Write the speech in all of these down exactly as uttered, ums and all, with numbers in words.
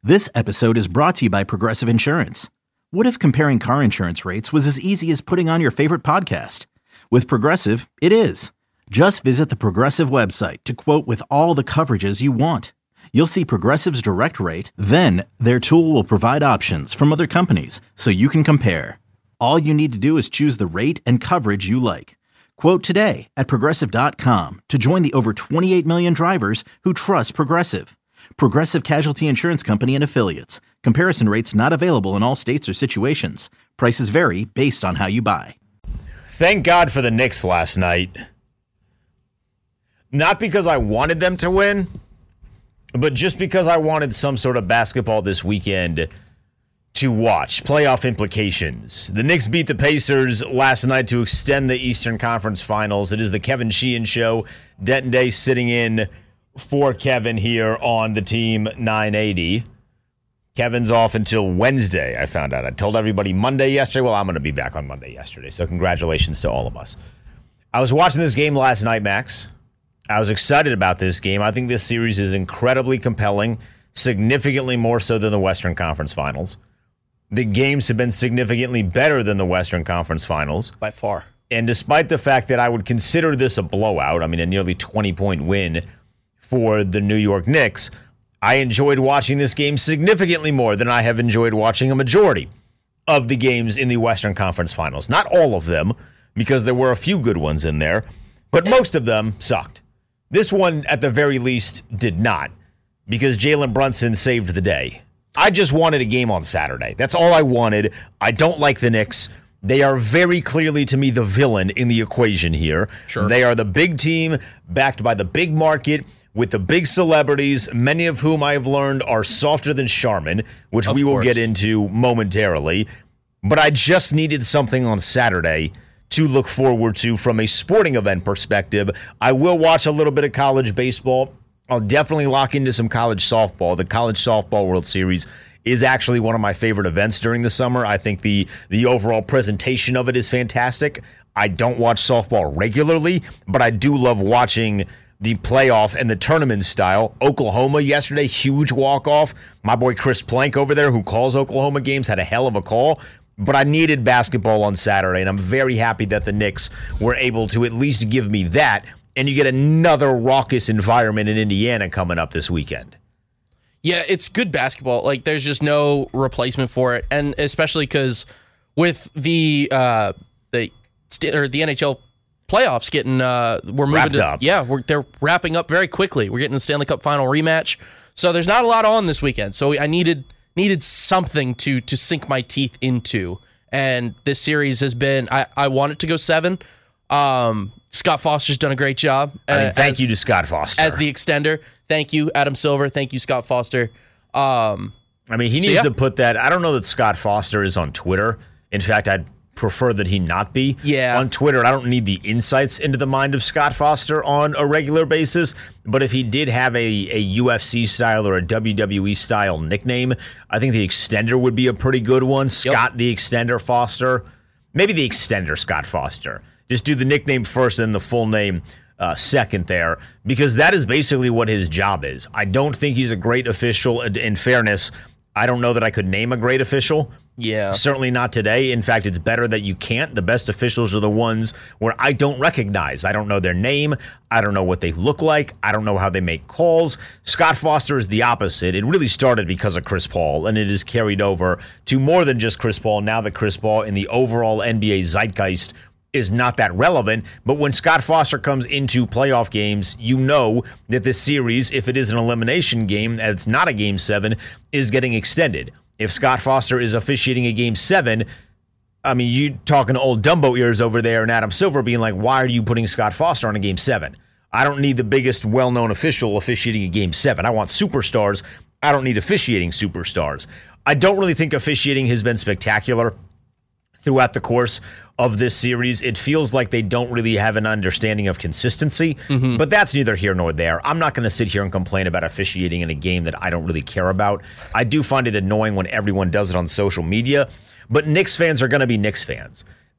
This episode is brought to you by Progressive Insurance. What if comparing car insurance rates was as easy as putting on your favorite podcast? With Progressive, it is. Just visit the Progressive website to quote with all the coverages you want. You'll see Progressive's direct rate, then their tool will provide options from other companies so you can compare. All you need to do is choose the rate and coverage you like. Quote today at Progressive dot com to join the over twenty-eight million drivers who trust Progressive. Progressive Casualty Insurance Company and Affiliates. Comparison rates not available in all states or situations. Prices vary based on how you buy. Thank God for the Knicks last night. Not because I wanted them to win, but just because I wanted some sort of basketball this weekend to watch. Playoff implications. The Knicks beat the Pacers last night to extend the Eastern Conference Finals. It is the Kevin Sheehan Show. Denton Day sitting in for Kevin here on the Team nine eighty. Kevin's off until Wednesday, I found out. I told everybody Monday yesterday. Well, I'm going to be back on Monday yesterday, so congratulations to all of us. I was watching this game last night, Max. I was excited about this game. I think this series is incredibly compelling, significantly more so than the Western Conference Finals. The games have been significantly better than the Western Conference Finals. By far. And despite the fact that I would consider this a blowout, I mean, a nearly twenty-point win for the New York Knicks, I enjoyed watching this game significantly more than I have enjoyed watching a majority of the games in the Western Conference Finals. Not all of them, because there were a few good ones in there, but most of them sucked. This one, at the very least, did not, because Jalen Brunson saved the day. I just wanted a game on Saturday. That's all I wanted. I don't like the Knicks. They are very clearly, to me, the villain in the equation here. Sure. They are the big team, backed by the big market, with the big celebrities, many of whom I have learned are softer than Charmin, which Of we will course. get into momentarily. But I just needed something on Saturday to look forward to from a sporting event perspective. I will watch a little bit of college baseball. I'll definitely lock into some college softball. The College Softball World Series is actually one of my favorite events during the summer. I think the the overall presentation of it is fantastic. I don't watch softball regularly, but I do love watching the playoff and the tournament style. Oklahoma yesterday, huge walk-off. My boy Chris Plank over there, who calls Oklahoma games, had a hell of a call. But I needed basketball on Saturday, and I'm very happy that the Knicks were able to at least give me that. And you get another raucous environment in Indiana coming up this weekend. Yeah, it's good basketball. Like, there's just no replacement for it, and especially because with the uh, the or the N H L playoffs getting uh, we're moving Wrapped to up. yeah, we're they're wrapping up very quickly. We're getting the Stanley Cup final rematch, so there's not a lot on this weekend. So I needed needed something to to sink my teeth into, and this series has been. I I want it to go seven. Um, Scott Foster's done a great job. I mean, uh, thank as, you to Scott Foster. as the extender. Thank you, Adam Silver. Thank you, Scott Foster. Um, I mean, he so needs yeah. to put that. I don't know that Scott Foster is on Twitter. In fact, I'd prefer that he not be Yeah. on Twitter. I don't need the insights into the mind of Scott Foster on a regular basis. But if he did have a, a U F C style or a W W E style nickname, I think the extender would be a pretty good one. Scott the Extender Foster. Maybe the extender Scott Foster. Just do the nickname first and the full name uh, second there, because that is basically what his job is. I don't think he's a great official. In fairness, I don't know that I could name a great official. yeah. Certainly not today. In fact, it's better that you can't. The best officials are the ones where I don't recognize. I don't know their name. I don't know what they look like. I don't know how they make calls. Scott Foster is the opposite. It really started because of Chris Paul, and it is carried over to more than just Chris Paul. Now that Chris Paul in the overall N B A zeitgeist is not that relevant, but when Scott Foster comes into playoff games, you know that this series, if it is an elimination game, and it's not a game seven, is getting extended. If Scott Foster is officiating a game seven, I mean, you talking old Dumbo ears over there and Adam Silver being like, why are you putting Scott Foster on a game seven? I don't need the biggest well-known official officiating a game seven. I want superstars. I don't need officiating superstars. I don't really think officiating has been spectacular throughout the course of this series. It feels like they don't really have an understanding of consistency, mm-hmm. but that's neither here nor there. I'm not going to sit here and complain about officiating in a game that I don't really care about. I do find it annoying when everyone does it on social media, but Knicks fans are going to be Knicks fans.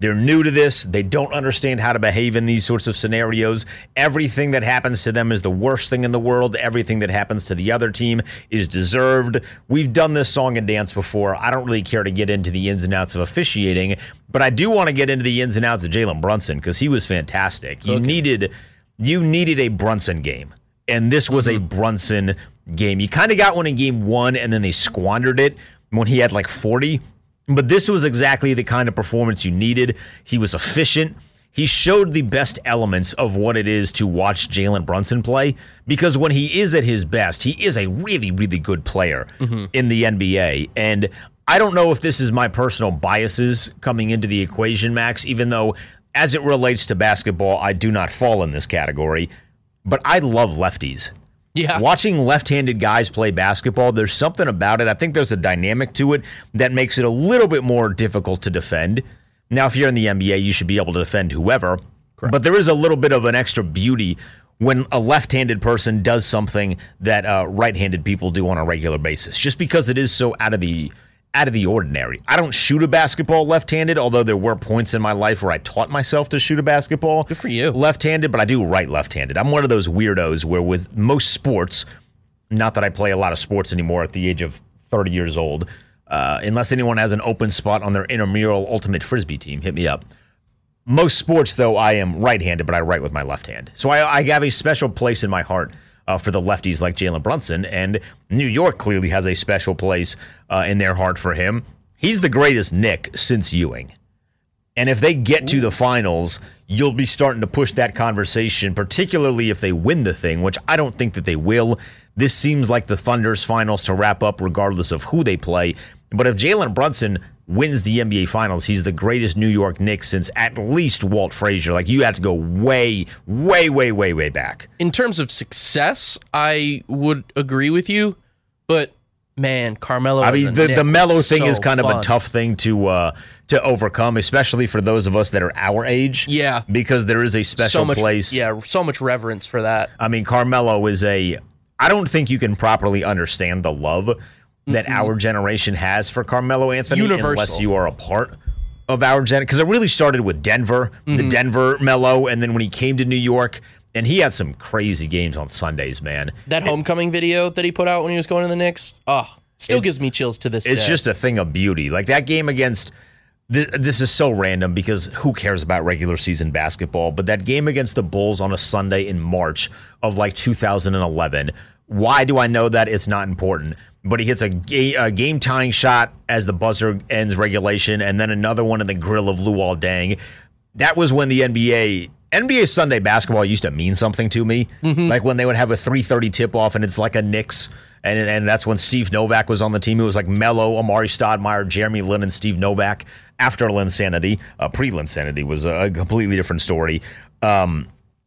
They're new to this. They don't understand how to behave in these sorts of scenarios. Everything that happens to them is the worst thing in the world. Everything that happens to the other team is deserved. We've done this song and dance before. I don't really care to get into the ins and outs of officiating, but I do want to get into the ins and outs of Jalen Brunson because he was fantastic. You okay. needed you needed a Brunson game, and this was mm-hmm. a Brunson game. You kind of got one in game one, and then they squandered it when he had like forty. But this was exactly the kind of performance you needed. He was efficient. He showed the best elements of what it is to watch Jalen Brunson play, because when he is at his best, he is a really, really good player mm-hmm. in the N B A. And I don't know if this is my personal biases coming into the equation, Max, even though as it relates to basketball, I do not fall in this category. But I love lefties. Yeah. Watching left-handed guys play basketball, there's something about it. I think there's a dynamic to it that makes it a little bit more difficult to defend. Now, if you're in the N B A, you should be able to defend whoever. Correct. But there is a little bit of an extra beauty when a left-handed person does something that uh, right-handed people do on a regular basis, just because it is so out of the out of the ordinary. I don't shoot a basketball left-handed, although there were points in my life where I taught myself to shoot a basketball. Good for you. Left-handed, but I do right left-handed. I'm one of those weirdos where with most sports, not that I play a lot of sports anymore at the age of thirty years old, uh, unless anyone has an open spot on their intramural ultimate frisbee team, hit me up. Most sports, though, I am right-handed, but I write with my left hand. So I, I have a special place in my heart Uh, for the lefties like Jalen Brunson, and New York clearly has a special place uh, in their heart for him. He's the greatest Knick since Ewing. And if they get to the finals, you'll be starting to push that conversation, particularly if they win the thing, which I don't think that they will. This seems like the Thunder's finals to wrap up regardless of who they play. But if Jalen Brunson wins the N B A Finals, he's the greatest New York Knicks since at least Walt Frazier. Like, you have to go way, way, way, way, way back. In terms of success, I would agree with you, but man, Carmelo. I mean, the, the Melo thing so is kind fun. of a tough thing to uh, to overcome, especially for those of us that are our age. Yeah, because there is a special so much, place. Yeah, so much reverence for that. I mean, Carmelo is a. I don't think you can properly understand the love that mm-hmm. our generation has for Carmelo Anthony Universal. unless you are a part of our gen. Because it really started with Denver, mm-hmm. the Denver Melo, and then when he came to New York, and he had some crazy games on Sundays, man. That homecoming video that he put out when he was going to the Knicks, oh, still it, gives me chills to this it's day. It's just a thing of beauty. Like that game against, th- this is so random because who cares about regular season basketball, but that game against the Bulls on a Sunday in March of like two thousand eleven, why do I know that? It's not important. But he hits a, ga- a game-tying shot as the buzzer ends regulation, and then another one in the grill of Luol Deng. That was when the N B A N B A Sunday basketball used to mean something to me. Mm-hmm. Like when they would have a three thirty tip-off, and it's like a Knicks, and and that's when Steve Novak was on the team. It was like Melo, Amari Stoudemire, Jeremy Lin, and Steve Novak. After Linsanity, uh, pre-Linsanity was a completely different story. Um,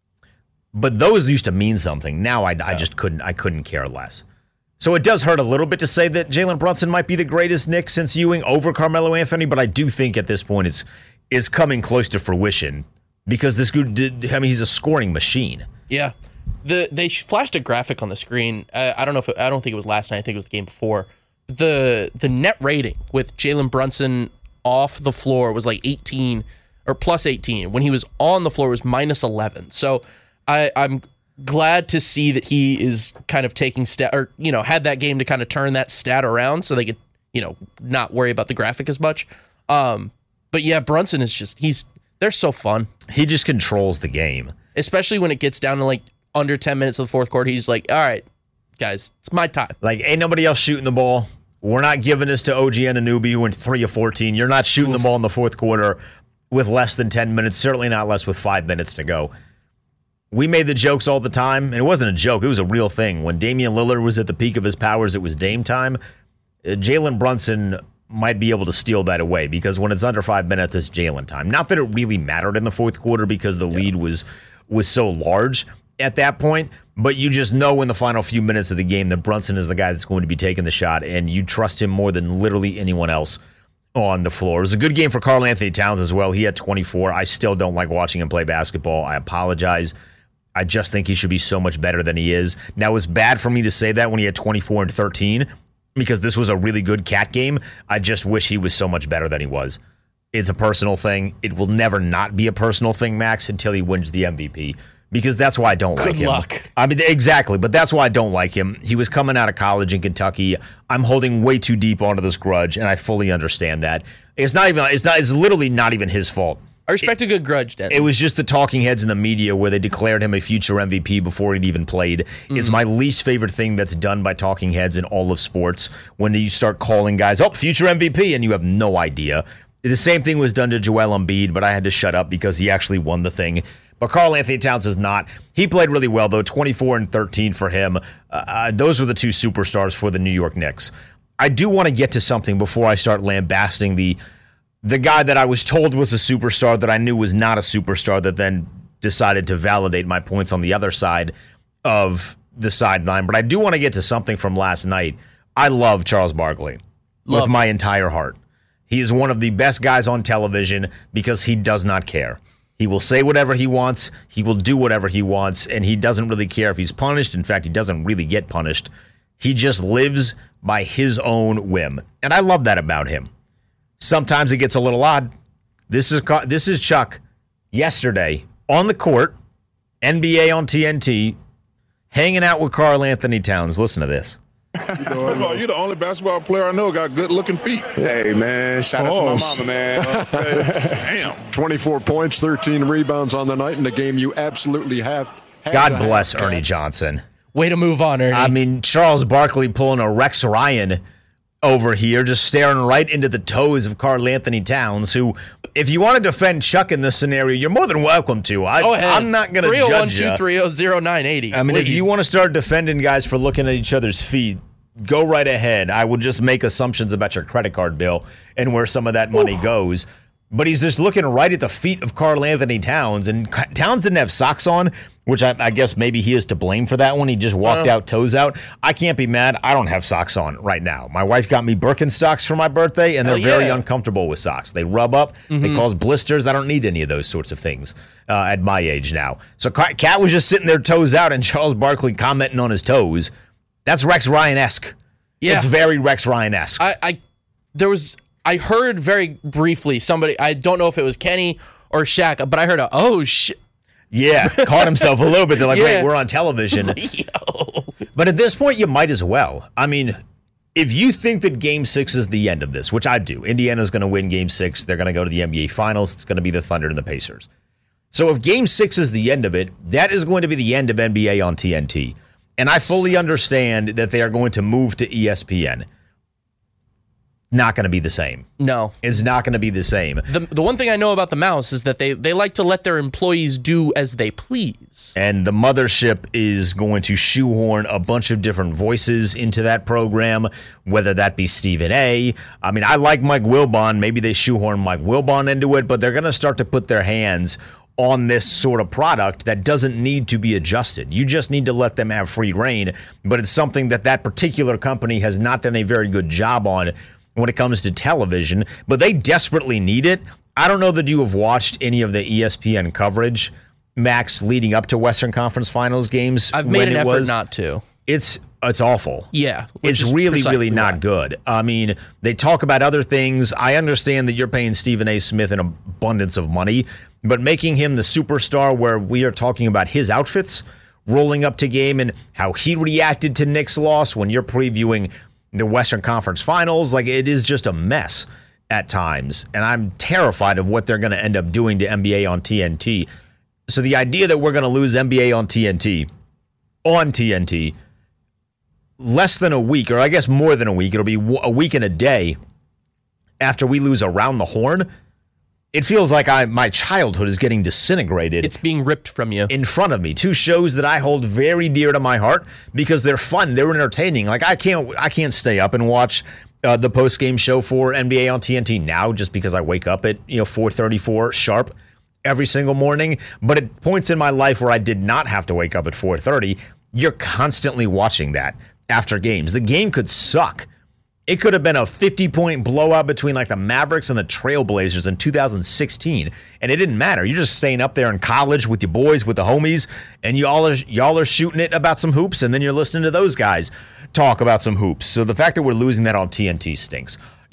but those used to mean something. Now I, yeah. I just couldn't I couldn't care less. So it does hurt a little bit to say that Jalen Brunson might be the greatest Knick since Ewing over Carmelo Anthony, but I do think at this point it's is coming close to fruition because this dude did. I mean, he's a scoring machine. Yeah, the they flashed a graphic on the screen. Uh, I don't know if it, I don't think it was last night. I think it was the game before. The the net rating with Jalen Brunson off the floor was like eighteen or plus eighteen. When he was on the floor, it was minus eleven. So I, I'm. glad to see that he is kind of taking stat or, you know, had that game to kind of turn that stat around so they could, you know, not worry about the graphic as much. Um, but yeah, Brunson is just, he's, they're so fun. He just controls the game. Especially when it gets down to like under ten minutes of the fourth quarter. He's like, all right, guys, it's my time. Like, ain't nobody else shooting the ball. We're not giving this to O G Anunoby who went three of fourteen. You're not shooting Oof. the ball in the fourth quarter with less than ten minutes, certainly not less with five minutes to go. We made the jokes all the time, and it wasn't a joke. It was a real thing. When Damian Lillard was at the peak of his powers, it was Dame time. Uh, Jalen Brunson might be able to steal that away because when it's under five minutes, it's Jalen time. Not that it really mattered in the fourth quarter because the yeah. lead was was so large at that point, but you just know in the final few minutes of the game that Brunson is the guy that's going to be taking the shot, and you trust him more than literally anyone else on the floor. It was a good game for Karl Anthony Towns as well. He had twenty-four. I still don't like watching him play basketball. I apologize. I just think he should be so much better than he is. Now, it's bad for me to say that when he had twenty-four and thirteen because this was a really good Cat game. I just wish he was so much better than he was. It's a personal thing. It will never not be a personal thing, Max, until he wins the M V P. Because that's why I don't Good like him. luck. I mean, exactly. But that's why I don't like him. He was coming out of college in Kentucky. I'm holding way too deep onto this grudge, and I fully understand that. It's not even. It's not. It's literally not even his fault. I respect it, a good grudge, Denton. It was just the talking heads in the media where they declared him a future M V P before he'd even played. Mm-hmm. It's my least favorite thing that's done by talking heads in all of sports when you start calling guys, oh, future M V P, and you have no idea. The same thing was done to Joel Embiid, but I had to shut up because he actually won the thing. But Karl Anthony Towns is not. He played really well, though, twenty-four and thirteen for him. Uh, those were the two superstars for the New York Knicks. I do want to get to something before I start lambasting the the guy that I was told was a superstar that I knew was not a superstar that then decided to validate my points on the other side of the sideline. But I do want to get to something from last night. I love Charles Barkley Love with my entire heart. He is one of the best guys on television because he does not care. He will say whatever he wants. He will do whatever he wants, and he doesn't really care if he's punished. In fact, he doesn't really get punished. He just lives by his own whim, and I love that about him. Sometimes it gets a little odd. This is this is Chuck yesterday on the court, N B A on T N T, hanging out with Karl Anthony Towns. Listen to this. You know, you're the only basketball player I know got good-looking feet. Hey, man. Shout oh, out to my mama, man. Damn. twenty-four points, thirteen rebounds on the night in the game you absolutely have. God bless have, Ernie Johnson. Way to move on, Ernie. I mean, Charles Barkley pulling a Rex Ryan over here, just staring right into the toes of Karl Anthony Towns, who, if you want to defend Chuck in this scenario, you're more than welcome to. I, Go ahead. I'm not going to judge you. three oh one, two three oh, oh nine eight oh. I mean, please. if you want to start defending guys for looking at each other's feet, go right ahead. I will just make assumptions about your credit card bill and where some of that money Ooh. goes. But he's just looking right at the feet of Karl Anthony Towns, and Towns didn't have socks on, which I, I guess maybe he is to blame for that one. He just walked out toes out. I can't be mad. I don't have socks on right now. My wife got me Birkenstocks for my birthday, and they're Hell yeah. very uncomfortable with socks. They rub up. Mm-hmm. They cause blisters. I don't need any of those sorts of things uh, at my age now. So Cat was just sitting there toes out, and Charles Barkley commenting on his toes. That's Rex Ryan-esque. Yeah. It's very Rex Ryan-esque. I, I there was I heard very briefly somebody, I don't know if it was Kenny or Shaq, but I heard a oh shit. Yeah, caught himself a little bit. They're like, yeah. wait, we're on television. Like, yo. But at this point, you might as well. I mean, if you think that Game Six is the end of this, which I do, Indiana's going to win Game Six. They're going to go to the N B A Finals. It's going to be the Thunder and the Pacers. So if Game Six is the end of it, that is going to be the end of N B A on T N T. And I fully understand that they are going to move to E S P N. Not going to be the same. No. It's not going to be the same. The the one thing I know about the Mouse is that they, they like to let their employees do as they please. And the mothership is going to shoehorn a bunch of different voices into that program, whether that be Stephen A. I mean, I like Mike Wilbon. Maybe they shoehorn Mike Wilbon into it, but they're going to start to put their hands on this sort of product that doesn't need to be adjusted. You just need to let them have free reign, but it's something that that particular company has not done a very good job on when it comes to television, but they desperately need it. I don't know that you have watched any of the E S P N coverage, Max, leading up to Western Conference Finals games. I've made an effort was. not to. It's it's awful. Yeah. It's really, really not why. good. I mean, they talk about other things. I understand that you're paying Stephen A. Smith an abundance of money, but making him the superstar where we are talking about his outfits rolling up to game and how he reacted to Knicks' loss when you're previewing the Western Conference Finals, like it is just a mess at times. And I'm terrified of what they're going to end up doing to N B A on T N T. So the idea that we're going to lose N B A on T N T, on T N T, less than a week, or I guess more than a week, it'll be a week and a day after we lose Around the Horn, it feels like I my childhood is getting disintegrated. It's being ripped from you. In front of me. Two shows that I hold very dear to my heart because they're fun. They're entertaining. Like I can't I can't stay up and watch uh, the post-game show for N B A on T N T now just because I wake up at, you know, four thirty-four sharp every single morning. But at points in my life where I did not have to wake up at four thirty, you're constantly watching that after games. The game could suck. It could have been a fifty-point blowout between like the Mavericks and the Trailblazers in two thousand sixteen, and it didn't matter. You're just staying up there in college with your boys, with the homies, and y'all are y'all are shooting it about some hoops, and then you're listening to those guys talk about some hoops. So the fact that we're losing that on T N T stinks.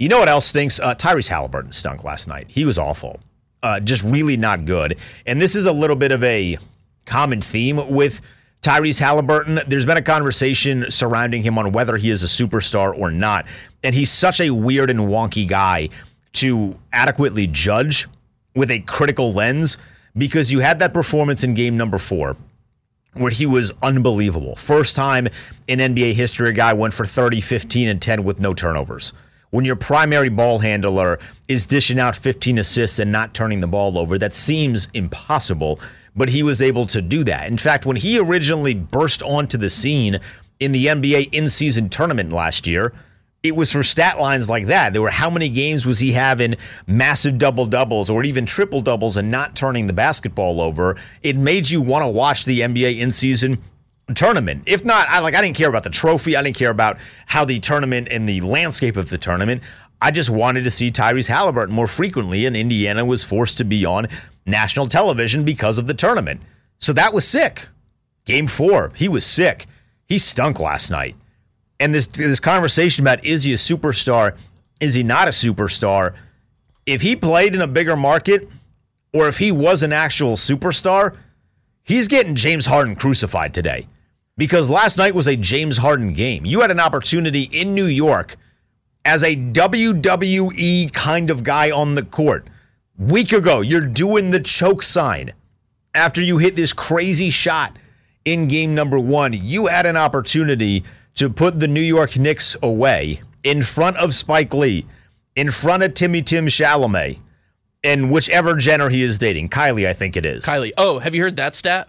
You know what else stinks? Uh, Tyrese Halliburton stunk last night. He was awful. Uh, just really not good. And this is a little bit of a common theme with Tyrese Halliburton. There's been a conversation surrounding him on whether he is a superstar or not. And he's such a weird and wonky guy to adequately judge with a critical lens, because you had that performance in game number four where he was unbelievable. First time in N B A history, a guy went for thirty, fifteen, and ten with no turnovers. When your primary ball handler is dishing out fifteen assists and not turning the ball over, that seems impossible, but he was able to do that. In fact, when he originally burst onto the scene in the N B A in-season tournament last year, it was for stat lines like that. There were how many games was he having massive double-doubles or even triple-doubles and not turning the basketball over. It made you want to watch the N B A in-season tournament. If not, I like I didn't care about the trophy. I didn't care about how the tournament and the landscape of the tournament. I just wanted to see Tyrese Halliburton more frequently, and Indiana was forced to be on national television because of the tournament. So that was sick. Game four, he was sick. He stunk last night. And this this conversation about is he a superstar, is he not a superstar, if he played in a bigger market or if he was an actual superstar, he's getting James Harden crucified today. Because last night was a James Harden game. You had an opportunity in New York as a W W E kind of guy on the court. Week ago, you're doing the choke sign after you hit this crazy shot in game number one. You had an opportunity to put the New York Knicks away in front of Spike Lee, in front of Timmy Tim Chalamet, and whichever Jenner he is dating. Kylie, I think it is. Kylie. Oh, have you heard that stat?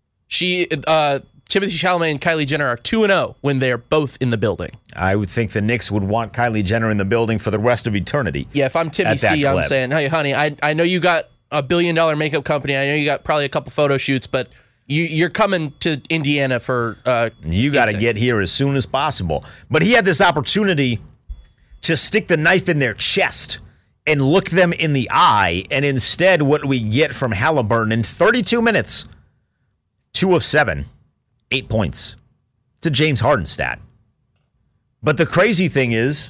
She, uh, Timothy Chalamet and Kylie Jenner are two and oh when they're both in the building. I would think the Knicks would want Kylie Jenner in the building for the rest of eternity. Yeah, if I'm Timmy C, I'm saying, hey, honey, I, I know you got a billion-dollar makeup company. I know you got probably a couple photo shoots, but you, you're coming to Indiana for uh, You got to get here as soon as possible. But he had this opportunity to stick the knife in their chest and look them in the eye, and instead what we get from Halliburton in thirty-two minutes, two of seven, eight points. It's a James Harden stat. But the crazy thing is,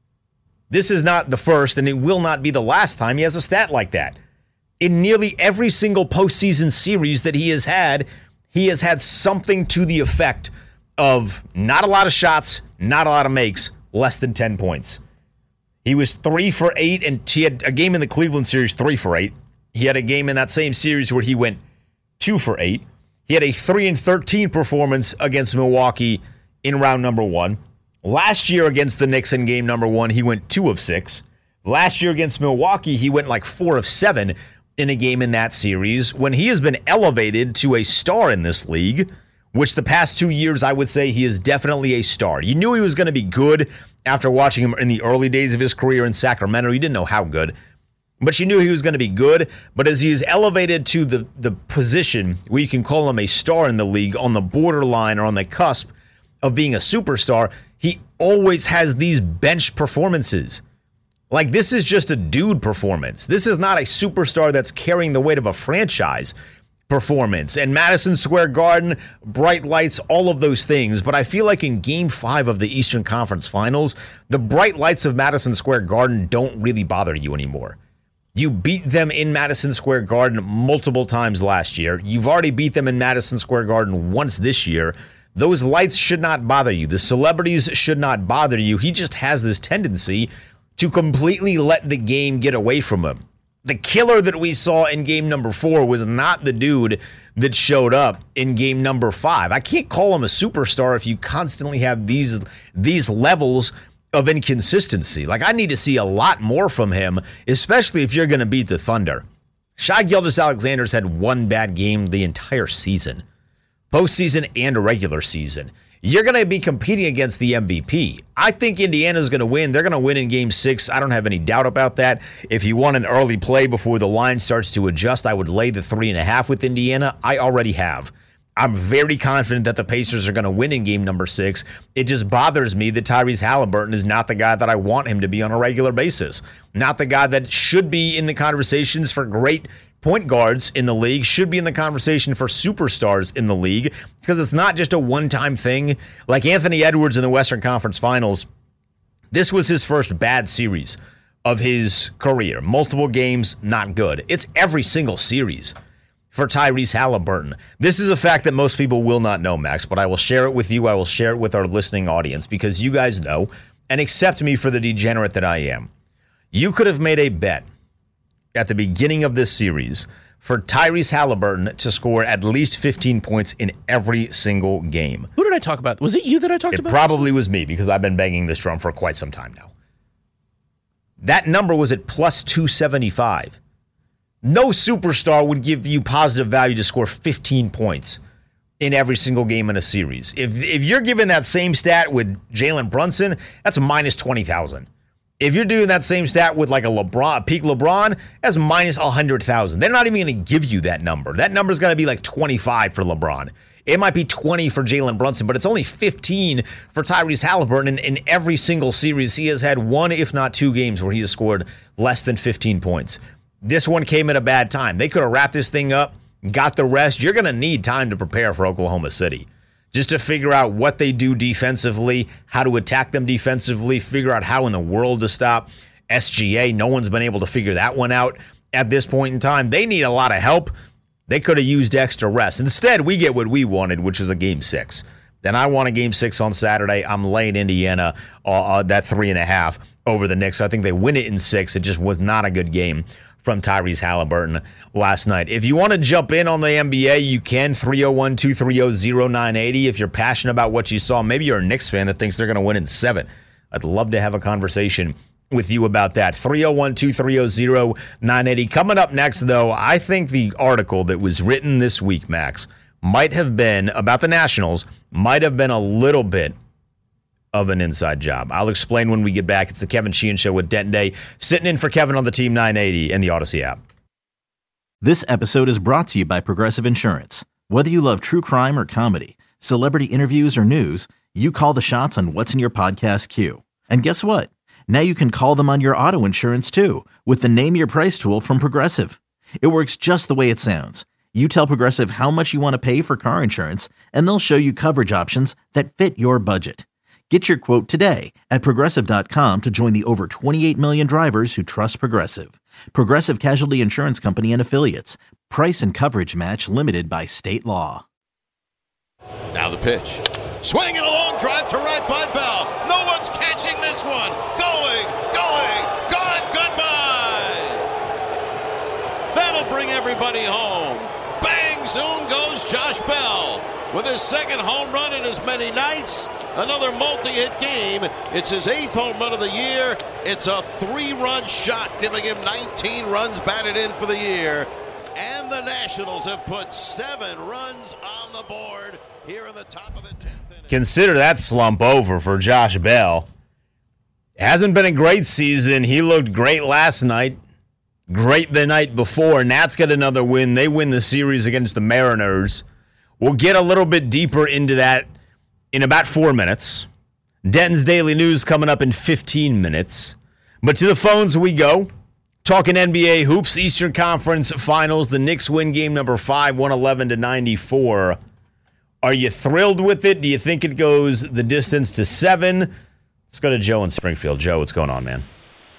this is not the first, and it will not be the last time he has a stat like that. In nearly every single postseason series that he has had, he has had something to the effect of not a lot of shots, not a lot of makes, less than ten points. He was three for eight, and he had a game in the Cleveland series, three for eight. He had a game in that same series where he went two for eight. He had a three and thirteen performance against Milwaukee in round number one. Last year against the Knicks in game number one, he went two of six. Last year against Milwaukee, he went like four of seven in a game in that series, when he has been elevated to a star in this league, which the past two years, I would say he is definitely a star. You knew he was going to be good after watching him in the early days of his career in Sacramento. You didn't know how good, but you knew he was going to be good. But as he is elevated to the, the position where you can call him a star in the league, on the borderline or on the cusp of being a superstar, he always has these bench performances. Like, this is just a dude performance. This is not a superstar that's carrying the weight of a franchise performance. And Madison Square Garden, bright lights, all of those things. But I feel like in game five of the Eastern Conference Finals, the bright lights of Madison Square Garden don't really bother you anymore. You beat them in Madison Square Garden multiple times last year. You've already beat them in Madison Square Garden once this year. Those lights should not bother you. The celebrities should not bother you. He just has this tendency to completely let the game get away from him. The killer that we saw in game number four was not the dude that showed up in game number five. I can't call him a superstar if you constantly have these, these levels of inconsistency. Like, I need to see a lot more from him, especially if you're going to beat the Thunder. Shai Gilgeous-Alexander's had one bad game the entire season, postseason and a regular season. You're going to be competing against the M V P. I think Indiana's going to win. They're going to win in game six. I don't have any doubt about that. If you want an early play before the line starts to adjust, I would lay the three and a half with Indiana. I already have. I'm very confident that the Pacers are going to win in game number six. It just bothers me that Tyrese Halliburton is not the guy that I want him to be on a regular basis. Not the guy that should be in the conversations for great point guards in the league, should be in the conversation for superstars in the league, because it's not just a one-time thing. Like Anthony Edwards in the Western Conference Finals, This was his first bad series of his career. Multiple games, not good. It's every single series for Tyrese Halliburton. This is a fact that most people will not know, Max, but I will share it with you. I will share it with our listening audience because you guys know and accept me for the degenerate that I am. You could have made a bet at the beginning of this series for Tyrese Halliburton to score at least fifteen points in every single game. Who did I talk about? Was it you that I talked It about? It probably was me because I've been banging this drum for quite some time now. That number was at plus two seventy-five. No superstar would give you positive value to score fifteen points in every single game in a series. If if you're given that same stat with Jalen Brunson, that's a minus twenty thousand. If you're doing that same stat with like a LeBron, a peak LeBron, that's minus one hundred thousand. They're not even going to give you that number. That number is going to be like twenty-five for LeBron. It might be twenty for Jalen Brunson, but it's only fifteen for Tyrese Halliburton. And in every single series, he has had one, if not two games where he has scored less than fifteen points. This one came at a bad time. They could have wrapped this thing up, got the rest. You're going to need time to prepare for Oklahoma City. Just to figure out what they do defensively, how to attack them defensively, figure out how in the world to stop S G A. No one's been able to figure that one out at this point in time. They need a lot of help. They could have used extra rest. Instead, we get what we wanted, which was a game six. Then I want a game six on Saturday. I'm laying Indiana uh, uh, that three and a half over the Knicks. I think they win it in six. It just was not a good game from Tyrese Halliburton last night. If you want to jump in on the N B A, you can. three oh one, two three oh, oh nine eight oh. If you're passionate about what you saw, maybe you're a Knicks fan that thinks they're going to win in seven. I'd love to have a conversation with you about that. three oh one, two three oh, oh nine eight oh. Coming up next, though, I think the article that was written this week, Max, might have been about the Nationals, might have been a little bit of an inside job. I'll explain when we get back. It's the Kevin Sheehan Show with Denton Day, sitting in for Kevin on the Team nine eighty and the Odyssey app. This episode is brought to you by Progressive Insurance. Whether you love true crime or comedy, celebrity interviews or news, you call the shots on what's in your podcast queue. And guess what? Now you can call them on your auto insurance too with the Name Your Price tool from Progressive. It works just the way it sounds. You tell Progressive how much you want to pay for car insurance, and they'll show you coverage options that fit your budget. Get your quote today at Progressive dot com to join the over twenty-eight million drivers who trust Progressive. Progressive Casualty Insurance Company and Affiliates. Price and coverage match limited by state law. Now the pitch. Swinging a long drive to right by Bell. No one's catching this one. Going, going, gone, goodbye. That'll bring everybody home. Bang, zoom goes Josh Bell with his second home run in as many nights. Another multi-hit game. It's his eighth home run of the year. It's a three-run shot, giving him nineteen runs batted in for the year. And the Nationals have put seven runs on the board here in the top of the tenth inning. Consider that slump over for Josh Bell. It hasn't been a great season. He looked great last night. Great the night before. Nats get another win. They win the series against the Mariners. We'll get a little bit deeper into that in about four minutes. Denton's Daily News coming up in fifteen minutes. But to the phones we go. Talking N B A hoops, Eastern Conference Finals. The Knicks win game number five, one eleven to ninety-four. Are you thrilled with it? Do you think it goes the distance to seven? Let's go to Joe in Springfield. Joe, what's going on, man?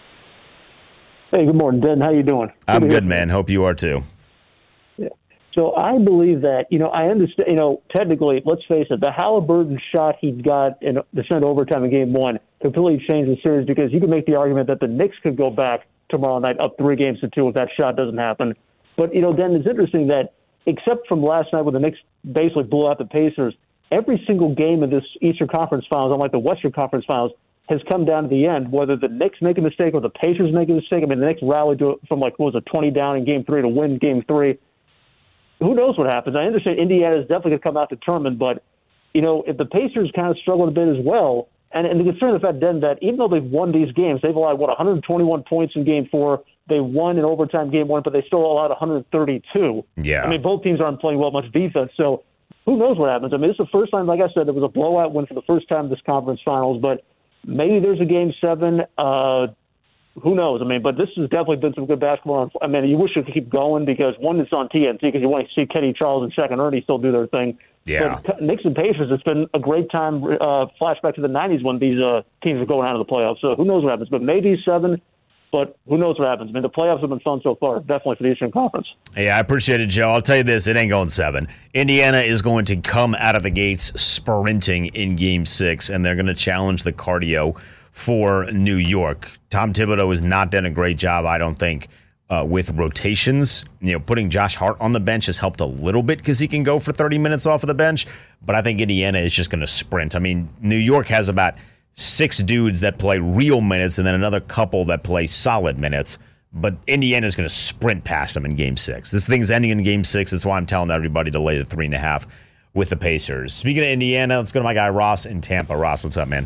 Hey, good morning, Den. How you doing? Good I'm good, man. Hope you are too. Yeah. So I believe that, you know, I understand, you know, technically, let's face it, the Halliburton shot he got in the sent overtime in game one completely changed the series because you could make the argument that the Knicks could go back tomorrow night up three games to two if that shot doesn't happen. But, you know, Den, it's interesting that except from last night when the Knicks basically blew out the Pacers, every single game of this Eastern Conference Finals, unlike the Western Conference Finals, has come down to the end, whether the Knicks make a mistake or the Pacers make a mistake. I mean, the Knicks rallied to, from, like, what was it, twenty down in game three to win game three. Who knows what happens? I understand Indiana is definitely going to come out determined, but, you know, if the Pacers kind of struggled a bit as well, and, and the concern of the fact, then, that even though they've won these games, they've allowed, what, one hundred twenty-one points in game four. They won in overtime game one, but they still allowed one hundred thirty-two. Yeah. I mean, both teams aren't playing well much defense, so who knows what happens? I mean, this is the first time, like I said, there was a blowout win for the first time in this conference finals, but maybe there's a game seven. Uh, who knows? I mean, but this has definitely been some good basketball. I mean, you wish it could keep going because, one, it's on T N T because you want to see Kenny Charles and Shaq and Ernie still do their thing. Yeah. But Knicks and Pacers, it's been a great time, uh, flashback to the nineties when these uh, teams were going out of the playoffs. So who knows what happens? But maybe seven, but who knows what happens? I mean, the playoffs have been fun so far, definitely for the Eastern Conference. Yeah, I appreciate it, Joe. I'll tell you this, it ain't going seven. Indiana is going to come out of the gates sprinting in Game six, and they're going to challenge the cardio for New York. Tom Thibodeau has not done a great job, I don't think, uh, with rotations. You know, putting Josh Hart on the bench has helped a little bit because he can go for thirty minutes off of the bench, but I think Indiana is just going to sprint. I mean, New York has about six dudes that play real minutes and then another couple that play solid minutes. But Indiana's going to sprint past them in Game six. This thing's ending in Game six. That's why I'm telling everybody to lay the three and a half with the Pacers. Speaking of Indiana, let's go to my guy Ross in Tampa. Ross, what's up, man?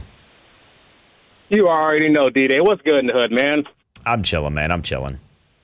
You already know, D-Day. What's good in the hood, man? I'm chilling, man. I'm chilling.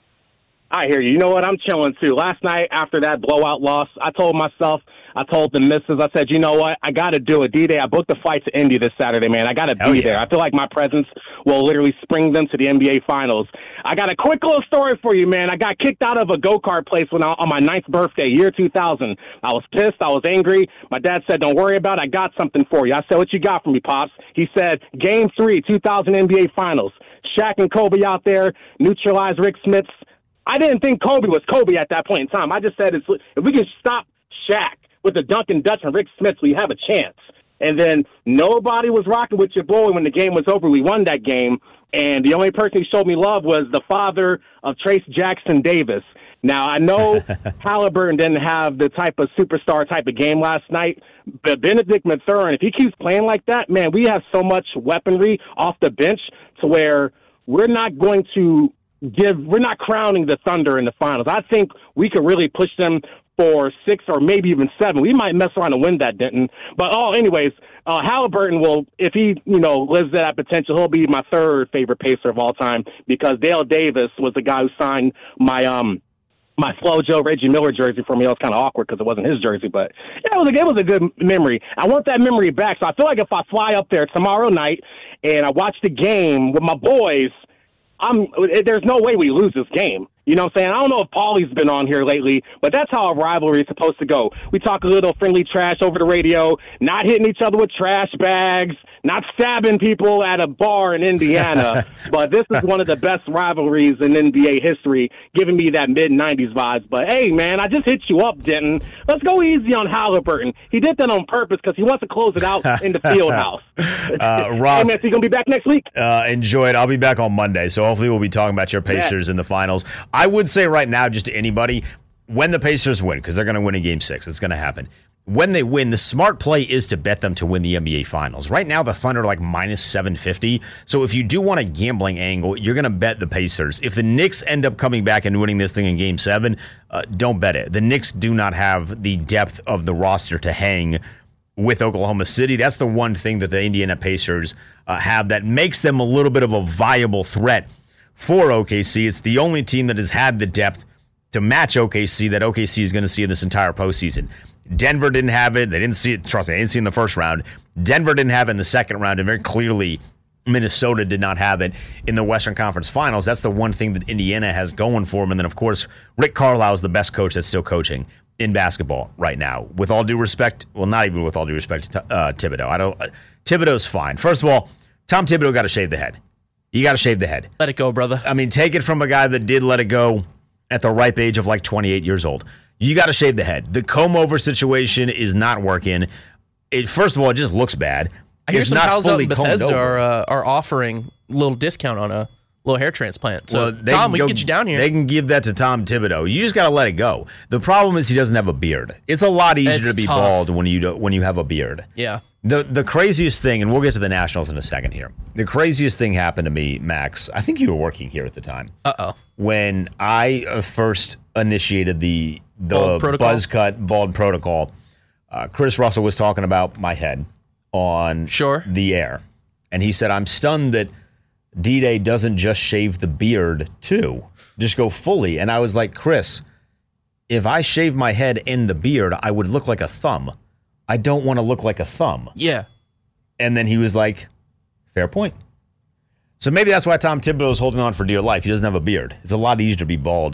I hear you. You know what? I'm chilling, too. Last night, after that blowout loss, I told myself, I told the missus, I said, you know what? I got to do it. D-Day, I booked a flight to Indy this Saturday, man. I got to be yeah. there. I feel like my presence will literally spring them to the N B A Finals. I got a quick little story for you, man. I got kicked out of a go-kart place when I, on my ninth birthday, year two thousand. I was pissed. I was angry. My dad said, don't worry about it. I got something for you. I said, what you got for me, Pops? He said, Game three, two thousand N B A Finals. Shaq and Kobe out there neutralized Rick Smits. I didn't think Kobe was Kobe at that point in time. I just said, if we can stop Shaq with the Duncan Dutch and Rick Smits, we have a chance. And then nobody was rocking with your boy when the game was over. We won that game. And the only person who showed me love was the father of Trace Jackson Davis. Now, I know Halliburton didn't have the type of superstar type of game last night, but Benedict Mathurin, if he keeps playing like that, man, we have so much weaponry off the bench to where we're not going to give, we're not crowning the Thunder in the finals. I think we could really push them for six or maybe even seven. We might mess around and win that, Denton. But, oh, anyways, uh, Halliburton will, if he, you know, lives that potential, he'll be my third favorite Pacer of all time because Dale Davis was the guy who signed my um my FloJo Reggie Miller jersey for me. It was kind of awkward because it wasn't his jersey, but yeah, it was, a, it was a good memory. I want that memory back. So I feel like if I fly up there tomorrow night and I watch the game with my boys, I'm there's no way we lose this game. You know what I'm saying? I don't know if Paulie's been on here lately, but that's how a rivalry is supposed to go. We talk a little friendly trash over the radio, not hitting each other with trash bags, not stabbing people at a bar in Indiana. But this is one of the best rivalries in N B A history, giving me that mid nineties vibes. But, hey, man, I just hit you up, Denton. Let's go easy on Halliburton. He did that on purpose because he wants to close it out in the field house. Uh, Ross, hey, man, is he going to be back next week? Uh, enjoy it. I'll be back on Monday, so hopefully we'll be talking about your Pacers yeah. in the finals. I would say right now, just to anybody, when the Pacers win, because they're going to win in Game six, it's going to happen. When they win, the smart play is to bet them to win the N B A Finals. Right now, the Thunder are like minus seven fifty. So if you do want a gambling angle, you're going to bet the Pacers. If the Knicks end up coming back and winning this thing in Game seven, uh, don't bet it. The Knicks do not have the depth of the roster to hang with Oklahoma City. That's the one thing that the Indiana Pacers uh, have that makes them a little bit of a viable threat for O K C. It's the only team that has had the depth to match O K C that O K C is going to see in this entire postseason. Denver didn't have it. They didn't see it. Trust me, they didn't see it in the first round. Denver didn't have it in the second round, and very clearly Minnesota did not have it in the Western Conference Finals. That's the one thing that Indiana has going for them. And then, of course, Rick Carlisle is the best coach that's still coaching in basketball right now. With all due respect, well, not even with all due respect to uh, Thibodeau. I don't. Uh, Thibodeau's fine. First of all, Tom Thibodeau got to shave the head. You got to shave the head. Let it go, brother. I mean, take it from a guy that did let it go at the ripe age of like twenty-eight years old. You got to shave the head. The comb-over situation is not working. It, first of all, it just looks bad. I hear it's some not pals out fully in Bethesda combed are, over. uh, are offering a little discount on a little hair transplant. So, well, Tom, we go, can get you down here. They can give that to Tom Thibodeau. You just got to let it go. The problem is he doesn't have a beard. It's a lot easier It's to be tough. bald when you do, when you have a beard. Yeah. The the craziest thing, and we'll get to the Nationals in a second here. The craziest thing happened to me, Max. I think you were working here at the time. Uh-oh. When I uh, first initiated the the Bald protocol? buzz cut bald protocol, uh, Chris Russell was talking about my head on Sure. the air. And he said, I'm stunned that D-Day doesn't just shave the beard too. Just go fully. And I was like, Chris, if I shave my head and the beard, I would look like a thumb. I don't want to look like a thumb. Yeah. And then he was like, fair point. So maybe that's why Tom Thibodeau is holding on for dear life. He doesn't have a beard. It's a lot easier to be bald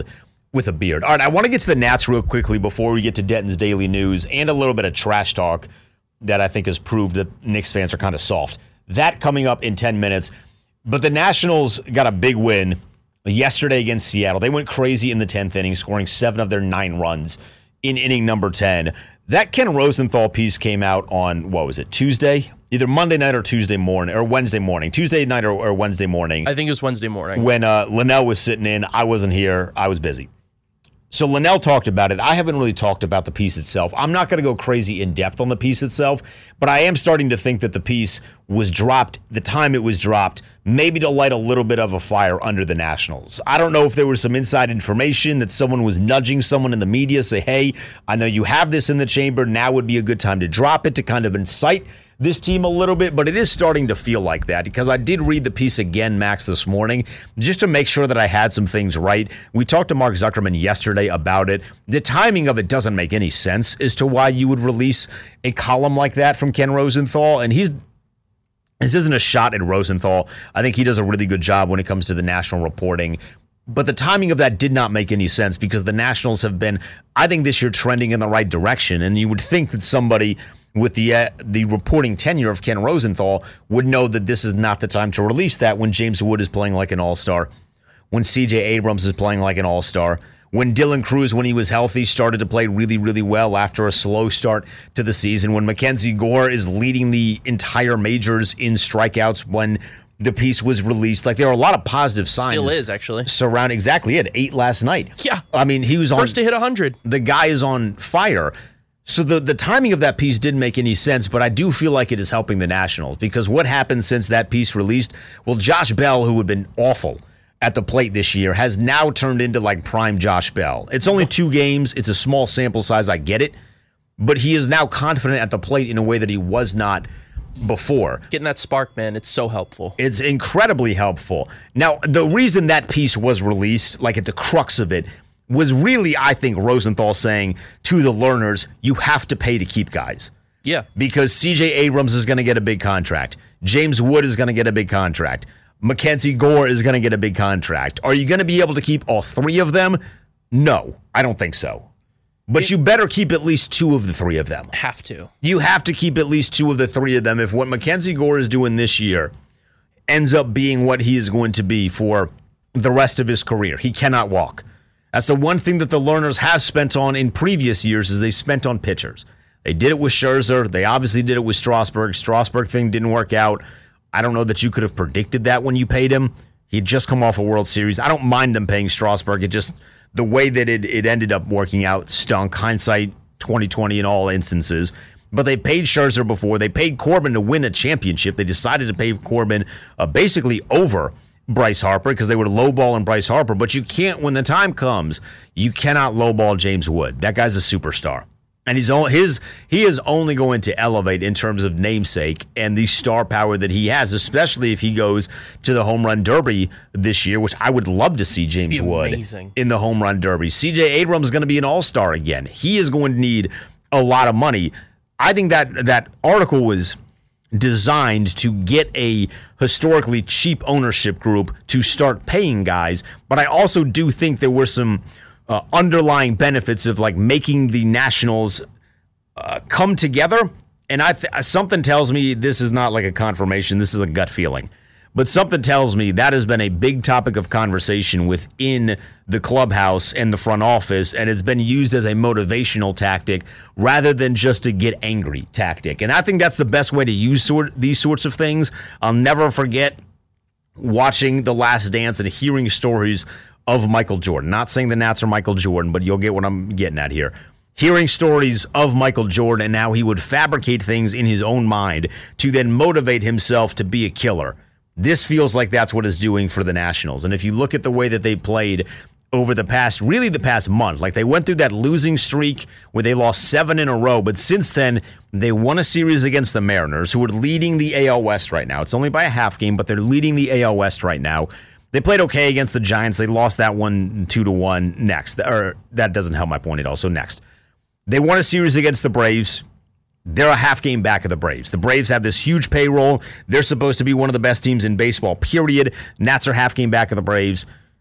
with a beard. All right, I want to get to the Nats real quickly before we get to Denton's Daily News and a little bit of trash talk that I think has proved that Knicks fans are kind of soft. That coming up in ten minutes. But the Nationals got a big win yesterday against Seattle. They went crazy in the tenth inning, scoring seven of their nine runs in inning number ten. That Ken Rosenthal piece came out on, what was it, Tuesday? Either Monday night or Tuesday morning, or Wednesday morning. Tuesday night or, or Wednesday morning. I think it was Wednesday morning. When uh, Linnell was sitting in, I wasn't here. I was busy. So Linnell talked about it. I haven't really talked about the piece itself. I'm not going to go crazy in depth on the piece itself, but I am starting to think that the piece was dropped, the time it was dropped, maybe to light a little bit of a fire under the Nationals. I don't know if there was some inside information that someone was nudging someone in the media, say, hey, I know you have this in the chamber. Now would be a good time to drop it to kind of incite this team a little bit, but it is starting to feel like that because I did read the piece again, Max, this morning, just to make sure that I had some things right. We talked to Mark Zuckerman yesterday about it. The timing of it doesn't make any sense as to why you would release a column like that from Ken Rosenthal, and he's this isn't a shot at Rosenthal. I think he does a really good job when it comes to the national reporting. But the timing of that did not make any sense because the Nationals have been, I think, this year trending in the right direction, and you would think that somebody with the uh, the reporting tenure of Ken Rosenthal would know that this is not the time to release that when James Wood is playing like an all-star, when C J Abrams is playing like an all-star, when Dylan Cruz, when he was healthy, started to play really, really well after a slow start to the season, when Mackenzie Gore is leading the entire majors in strikeouts when the piece was released. Like, there are a lot of positive signs. Still is, actually. Surround, exactly. He had eight last night. Yeah. I mean, he was on... First to hit one hundred. The guy is on fire. So the, the timing of that piece didn't make any sense, but I do feel like it is helping the Nationals because what happened since that piece released? Well, Josh Bell, who had been awful at the plate this year, has now turned into like prime Josh Bell. It's only two games. It's a small sample size. I get it. But he is now confident at the plate in a way that he was not before. Getting that spark, man, it's so helpful. It's incredibly helpful. Now, the reason that piece was released, like at the crux of it, was really, I think, Rosenthal saying to the learners, you have to pay to keep guys. Yeah. Because C J Abrams is going to get a big contract. James Wood is going to get a big contract. Mackenzie Gore is going to get a big contract. Are you going to be able to keep all three of them? No, I don't think so. But it, you better keep at least two of the three of them. Have to. You have to keep at least two of the three of them if what Mackenzie Gore is doing this year ends up being what he is going to be for the rest of his career. He cannot walk. That's the one thing that the learners have spent on in previous years is they spent on pitchers. They did it with Scherzer. They obviously did it with Strasburg. Strasburg thing didn't work out. I don't know that you could have predicted that when you paid him. He'd just come off a World Series. I don't mind them paying Strasburg. It just, the way that it, it ended up working out stunk. Hindsight twenty twenty in all instances. But they paid Scherzer before. They paid Corbin to win a championship. They decided to pay Corbin uh, basically over Bryce Harper because they were lowballing Bryce Harper, but you can't, when the time comes, you cannot lowball James Wood. That guy's a superstar. And he's all, his he is only going to elevate in terms of namesake and the star power that he has, especially if he goes to the home run derby this year, which I would love to see James Wood amazing. in the home run derby. C J Abrams is going to be an all-star again. He is going to need a lot of money. I think that that article was designed to get a historically cheap ownership group to start paying guys, but I also do think there were some uh, underlying benefits of like making the Nationals uh, come together. And I th- something tells me this is not like a confirmation. This is a gut feeling. But something tells me that has been a big topic of conversation within the clubhouse and the front office, and it's been used as a motivational tactic rather than just a get angry tactic. And I think that's the best way to use sort these sorts of things. I'll never forget watching The Last Dance and hearing stories of Michael Jordan. Not saying the Nats are Michael Jordan, but you'll get what I'm getting at here. Hearing stories of Michael Jordan and how he would fabricate things in his own mind to then motivate himself to be a killer. This feels like that's what it's doing for the Nationals. And if you look at the way that they played over the past, really the past month, like they went through that losing streak where they lost seven in a row, but since then, they won a series against the Mariners, who are leading the A L West right now. It's only by a half game, but they're leading the A L West right now. They played okay against the Giants. They lost that one two to one next. Or that doesn't help my point at all, so next. They won a series against the Braves. They're a half game back of the Braves. The Braves have this huge payroll. They're supposed to be one of the best teams in baseball, period. Nats are half game back of the Braves.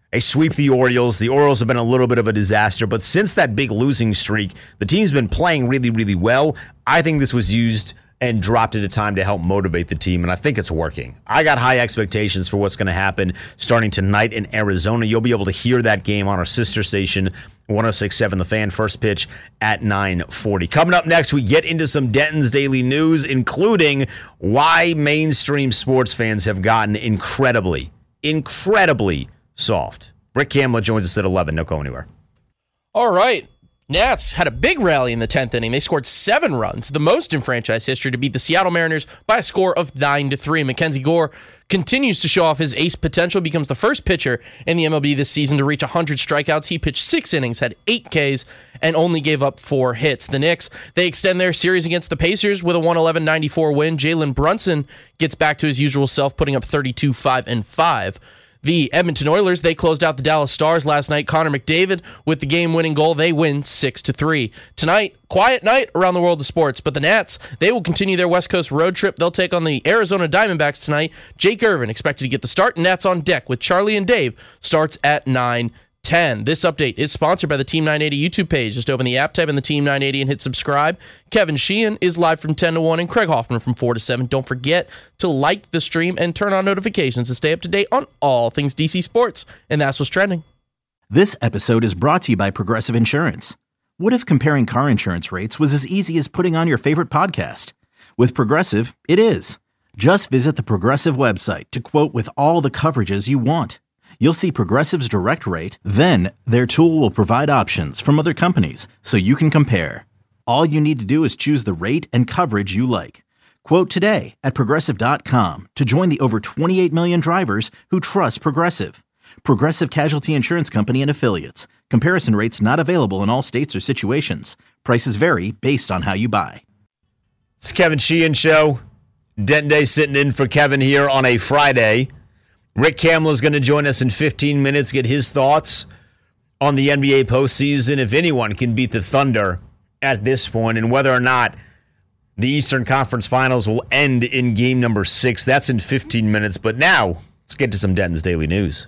They sweep the Orioles. The Orioles have been a little bit of a disaster, but since that big losing streak, the team's been playing really, really well. I think this was used and dropped at a time to help motivate the team, and I think it's working. I got high expectations for what's going to happen starting tonight in Arizona. You'll be able to hear that game on our sister station, one oh six point seven The Fan, first pitch at nine forty. Coming up next, we get into some Denton's Daily News, including why mainstream sports fans have gotten incredibly, incredibly soft. Rick Kamla joins us at eleven. Don't go anywhere. All right. Nats had a big rally in the tenth inning. They scored seven runs, the most in franchise history, to beat the Seattle Mariners by a score of nine to three. Mackenzie Gore continues to show off his ace potential, becomes the first pitcher in the M L B this season to reach one hundred strikeouts. He pitched six innings, had eight Ks, and only gave up four hits. The Knicks, they extend their series against the Pacers with a one eleven ninety-four win. Jalen Brunson gets back to his usual self, putting up thirty-two, five, and five. The Edmonton Oilers, they closed out the Dallas Stars last night. Connor McDavid with the game-winning goal. They win six to three. Tonight, quiet night around the world of sports, but the Nats, they will continue their West Coast road trip. They'll take on the Arizona Diamondbacks tonight. Jake Irvin expected to get the start, and Nats on deck with Charlie and Dave starts at nine ten. This update is sponsored by the Team nine eighty YouTube page. Just open the app, type in the Team nine eighty, and hit subscribe. Kevin Sheehan is live from ten to one, and Craig Hoffman from four to seven. Don't forget to like the stream and turn on notifications to stay up to date on all things D C sports. And that's what's trending. This episode is brought to you by Progressive Insurance. What if comparing car insurance rates was as easy as putting on your favorite podcast? With Progressive, it is. Just visit the Progressive website to quote with all the coverages you want. You'll see Progressive's direct rate, then their tool will provide options from other companies so you can compare. All you need to do is choose the rate and coverage you like. Quote today at Progressive dot com to join the over twenty-eight million drivers who trust Progressive. Progressive Casualty Insurance Company and Affiliates. Comparison rates not available in all states or situations. Prices vary based on how you buy. It's Kevin Sheehan Show. Denton Day sitting in for Kevin here on a Friday. Rick Kamla is going to join us in fifteen minutes, get his thoughts on the N B A postseason, if anyone can beat the Thunder at this point, and whether or not the Eastern Conference Finals will end in game number six. That's in fifteen minutes. But now, let's get to some Denton's Daily News.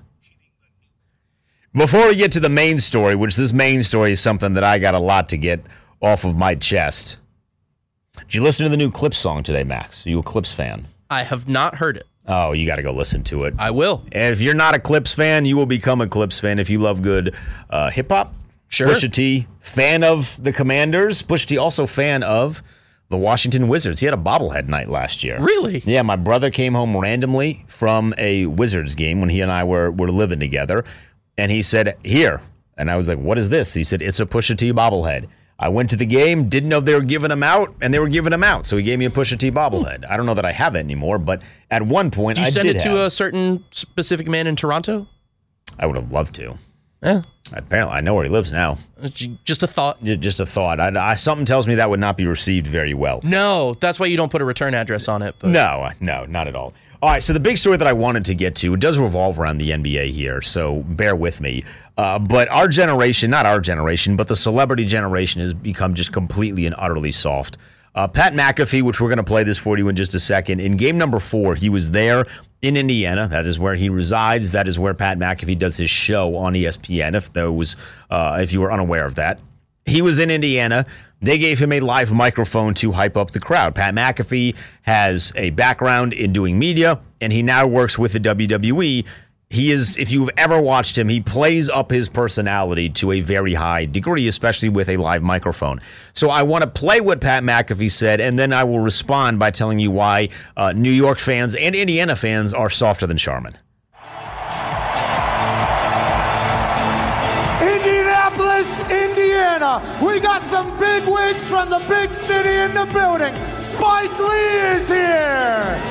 Before we get to the main story, which this main story is something that I got a lot to get off of my chest. Did you listen to the new Clips song today, Max? Are you a Clips fan? I have not heard it. Oh, you got to go listen to it. I will. And if you're not a Clips fan, you will become a Clips fan if you love good uh, hip-hop. Sure. Pusha T, fan of the Commanders. Pusha T, also fan of the Washington Wizards. He had a bobblehead night last year. Really? Yeah, my brother came home randomly from a Wizards game when he and I were, were living together, and he said, here. And I was like, what is this? He said, it's a Pusha T bobblehead. I went to the game, didn't know they were giving them out, and they were giving them out. So he gave me a Pusha T bobblehead. I don't know that I have it anymore, but at one point I did. Did you send it to have. a certain specific man in Toronto? I would have loved to. Yeah. Apparently, I know where he lives now. Just a thought. Just a thought. I, I, something tells me that would not be received very well. No, that's why you don't put a return address on it. But. No, no, not at all. All right, so the big story that I wanted to get to, it does revolve around the N B A here, so bear with me. Uh, but our generation, not our generation, but the celebrity generation has become just completely and utterly soft. Uh, Pat McAfee, which we're going to play this for you in just a second, in game number four, he was there in Indiana. That is where he resides. That is where Pat McAfee does his show on E S P N, if those, uh, if you were unaware of that. He was in Indiana. They gave him a live microphone to hype up the crowd. Pat McAfee has a background in doing media, and he now works with the W W E. He is, if you've ever watched him, he plays up his personality to a very high degree, especially with a live microphone. So I want to play what Pat McAfee said, and then I will respond by telling you why uh, New York fans and Indiana fans are softer than Charmin. Indianapolis, Indiana. We got some big wigs from the big city in the building. Spike Lee is here.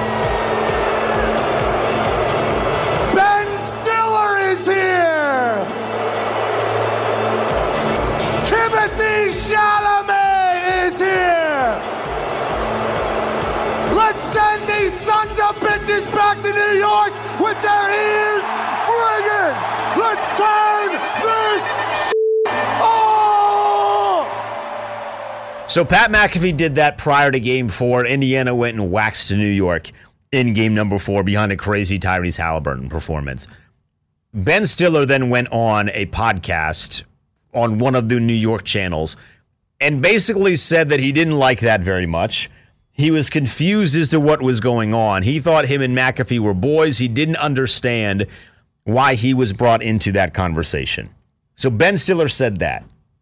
Ben Stiller is here. Timothy Chalamet is here. Let's send these sons of bitches back to New York with their ears ringing. Let's turn this shit on. So Pat McAfee did that prior to game four. Indiana went and waxed to New York in game number four behind a crazy Tyrese Halliburton performance. Ben Stiller then went on a podcast on one of the New York channels and basically said that he didn't like that very much. He was confused as to what was going on. He thought him and McAfee were boys. He didn't understand why he was brought into that conversation. So Ben Stiller said that.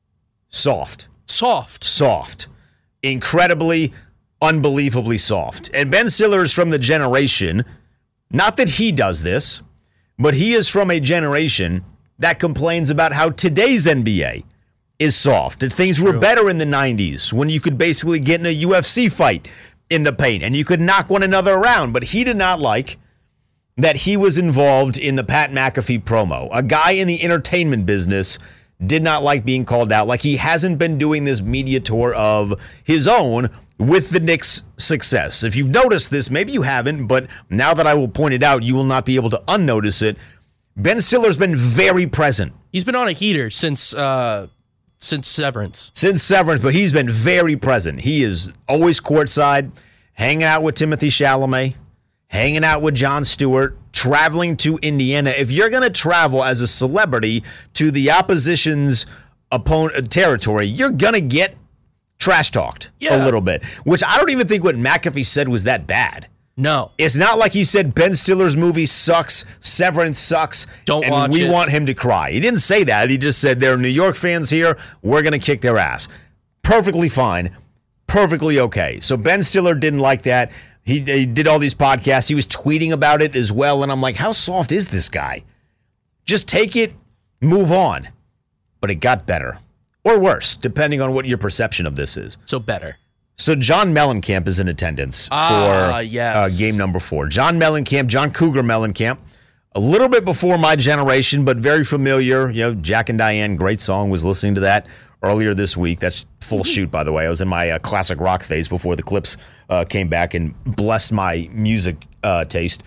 Soft. Soft. Soft. Incredibly, unbelievably soft. And Ben Stiller is from the generation, not that he does this, but he is from a generation that complains about how today's N B A is soft. That things were better in the nineties when you could basically get in a U F C fight in the paint and you could knock one another around. But he did not like that he was involved in the Pat McAfee promo. A guy in the entertainment business did not like being called out. Like he hasn't been doing this media tour of his own with the Knicks' success. If you've noticed this, maybe you haven't, but now that I will point it out, you will not be able to unnotice it. Ben Stiller's been very present. He's been on a heater since uh, since Severance. Since Severance, but he's been very present. He is always courtside, hanging out with Timothy Chalamet, hanging out with Jon Stewart, traveling to Indiana. If you're going to travel as a celebrity to the opposition's opponent territory, you're going to get trash talked yeah. a little bit, which I don't even think what McAfee said was that bad. No. It's not like he said Ben Stiller's movie sucks, Severance sucks, Don't and watch we it. want him to cry. He didn't say that. He just said there are New York fans here. We're going to kick their ass. Perfectly fine. Perfectly okay. So Ben Stiller didn't like that. He, he did all these podcasts. He was tweeting about it as well. And I'm like, how soft is this guy? Just take it, move on. But it got better. Or worse, depending on what your perception of this is. So better. So John Mellencamp is in attendance ah, for yes. uh, game number four. John Mellencamp, John Cougar Mellencamp, a little bit before my generation, but very familiar. You know, Jack and Diane, great song. Was listening to that earlier this week. That's full shoot, by the way. I was in my uh, classic rock phase before the Clips uh, came back and blessed my music uh, taste.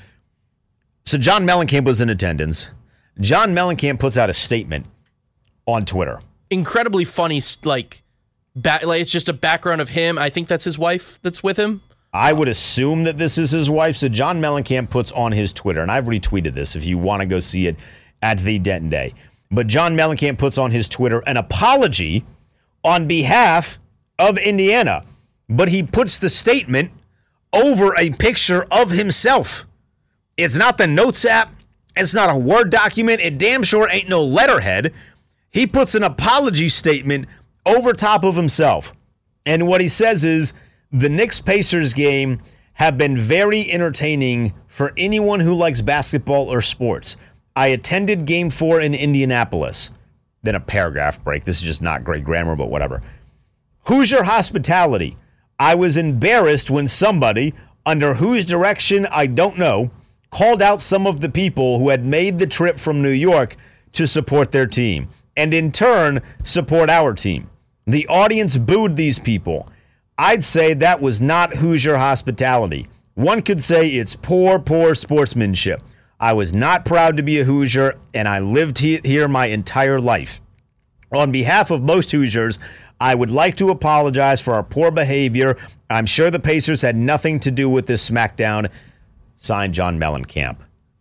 So John Mellencamp was in attendance. John Mellencamp puts out a statement on Twitter. Incredibly funny, like... Back, like it's just a background of him. I think that's his wife that's with him. I would assume that this is his wife. So John Mellencamp puts on his Twitter, and I've retweeted this if you want to go see it at the Denton Day. But John Mellencamp puts on his Twitter an apology on behalf of Indiana. But he puts the statement over a picture of himself. It's not the Notes app. It's not a Word document. It damn sure ain't no letterhead. He puts an apology statement over top of himself. And what he says is, the Knicks-Pacers game have been very entertaining for anyone who likes basketball or sports. I attended game four in Indianapolis. Then a paragraph break. This is just not great grammar, but whatever. Hoosier hospitality. I was embarrassed when somebody, under whose direction I don't know, called out some of the people who had made the trip from New York to support their team, and in turn, support our team. The audience booed these people. I'd say that was not Hoosier hospitality. One could say it's poor, poor sportsmanship. I was not proud to be a Hoosier, and I lived he- here my entire life. On behalf of most Hoosiers, I would like to apologize for our poor behavior. I'm sure the Pacers had nothing to do with this smackdown. Signed, John Mellencamp.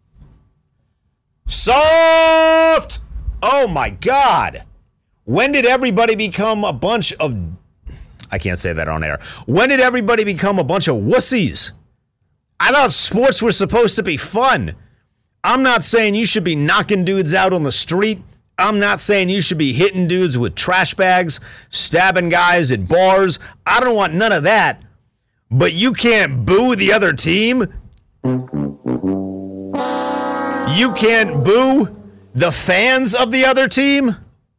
Soft! Oh, my God. When did everybody become a bunch of... I can't say that on air. When did everybody become a bunch of wussies? I thought sports were supposed to be fun. I'm not saying you should be knocking dudes out on the street. I'm not saying you should be hitting dudes with trash bags, stabbing guys at bars. I don't want none of that. But you can't boo the other team? You can't boo the fans of the other team?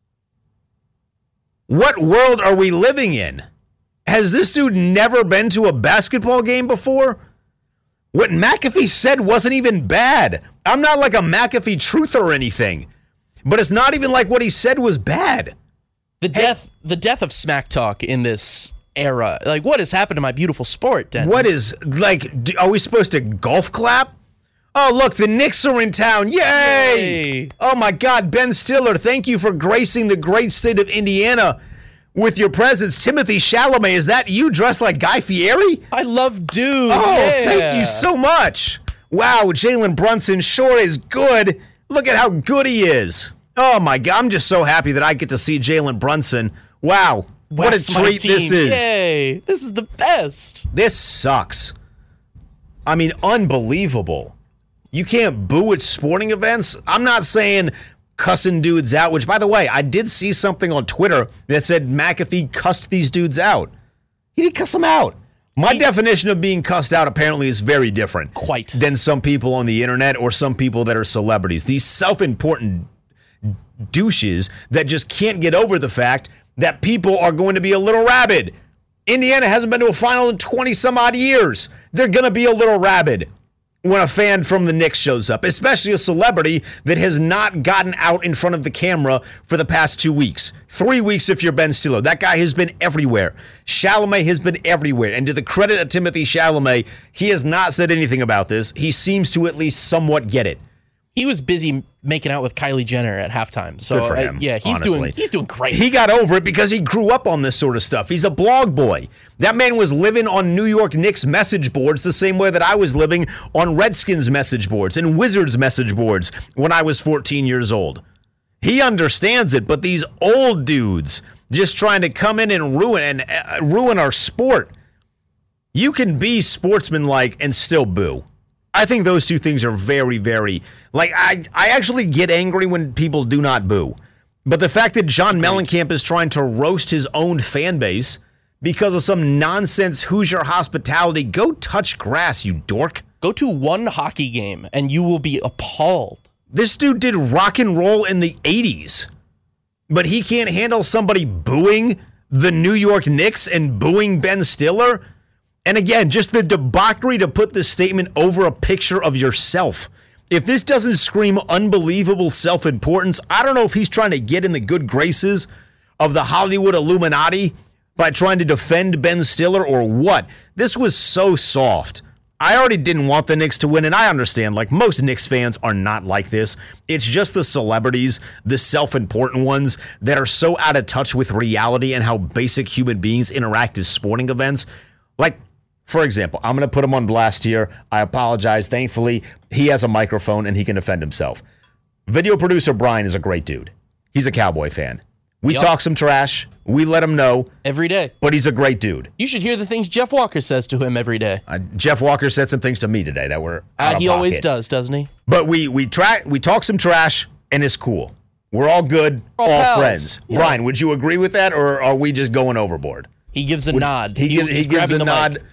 What world are we living in? Has this dude never been to a basketball game before? What McAfee said wasn't even bad. I'm not like a McAfee truther or anything, but it's not even like what he said was bad. The death, hey, the death of smack talk in this era. Like, what has happened to my beautiful sport, Denton? What is, like, are we supposed to golf clap? Oh, look, the Knicks are in town. Yay! Yay! Oh, my God, Ben Stiller, thank you for gracing the great state of Indiana with your presence. Timothy Chalamet, is that you dressed like Guy Fieri? I love dude. Oh, yeah. Thank you so much. Wow, Jalen Brunson sure is good. Look at how good he is. Oh, my God. I'm just so happy that I get to see Jalen Brunson. Wow. What Wax a my treat team. this is. Yay. This is the best. This sucks. I mean, unbelievable. You can't boo at sporting events. I'm not saying cussing dudes out, which, by the way, I did see something on Twitter that said McAfee cussed these dudes out. He didn't cuss them out. My he, definition of being cussed out apparently is very different quite than some people on the internet or some people that are celebrities. These self-important douches that just can't get over the fact that people are going to be a little rabid. Indiana hasn't been to a final in twenty some odd years. They're going to be a little rabid when a fan from the Knicks shows up, especially a celebrity that has not gotten out in front of the camera for the past two weeks. Three weeks if you're Ben Stiller. That guy has been everywhere. Chalamet has been everywhere. And to the credit of Timothée Chalamet, he has not said anything about this. He seems to at least somewhat get it. He was busy making out with Kylie Jenner at halftime. So good for him, uh, yeah, he's honestly. doing he's doing great. He got over it because he grew up on this sort of stuff. He's a blog boy. That man was living on New York Knicks message boards the same way that I was living on Redskins message boards and Wizards message boards when I was fourteen years old. He understands it, but these old dudes just trying to come in and ruin and uh, ruin our sport. You can be sportsmanlike and still boo. I think those two things are very, very, like, I, I actually get angry when people do not boo. But the fact that John Mellencamp is trying to roast his own fan base because of some nonsense Hoosier hospitality, go touch grass, you dork. Go to one hockey game and you will be appalled. This dude did rock and roll in the eighties, but he can't handle somebody booing the New York Knicks and booing Ben Stiller. And again, just the debauchery to put this statement over a picture of yourself. If this doesn't scream unbelievable self-importance, I don't know if he's trying to get in the good graces of the Hollywood Illuminati by trying to defend Ben Stiller or what. This was so soft. I already didn't want the Knicks to win, and I understand, like, most Knicks fans are not like this. It's just the celebrities, the self-important ones that are so out of touch with reality and how basic human beings interact at sporting events. Like, for example, I'm going to put him on blast here. I apologize. Thankfully, he has a microphone and he can defend himself. Video producer Brian is a great dude. He's a Cowboy fan. We yep. talk some trash. We let him know. Every day. But he's a great dude. You should hear the things Jeff Walker says to him every day. Uh, Jeff Walker said some things to me today that were out uh, of He pocket. always does, doesn't he? But we we try, we talk some trash, and it's cool. We're all good, all, all pals. friends. Yeah. Brian, would you agree with that, or are we just going overboard? He gives a would, nod. He, he, he gives a nod. Mic.